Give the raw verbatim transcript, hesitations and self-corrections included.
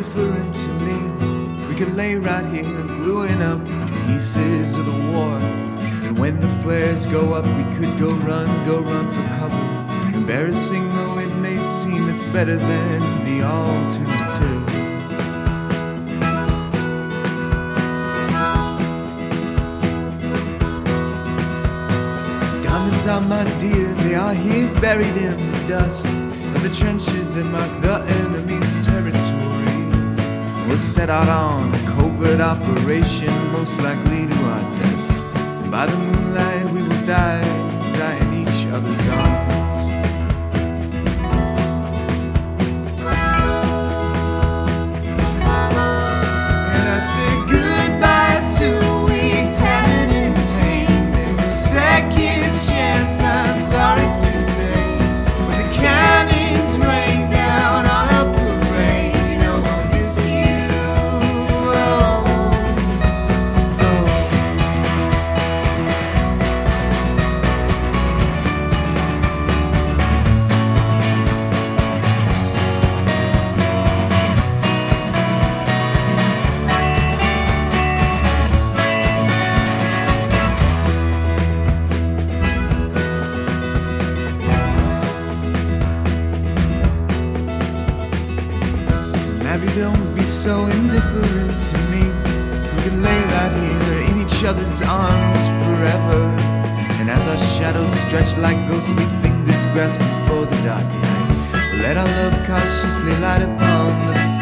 indifferent to me. We could lay right here gluing up pieces of the war. And when the flares go up, we could go run, go run for cover. Embarrassing though it may seem, it's better than the alternative. These diamonds are my dear, they are here buried in the dust of the trenches that mark the enemy's territory. We'll set out on a covert operation, most likely to our death. And by the moonlight we will die, die in each other's arms. And I say goodbye to weak, tattered and tame. There's no second chance, I'm sorry to say. When the cannons rain down on a parade, no one miss you. Oh, oh. Maybe don't be so indifferent to me. We could lay right here in each other's arms forever. And as our shadows stretch like ghostly fingers grasping for the dark night, let our love cautiously light upon the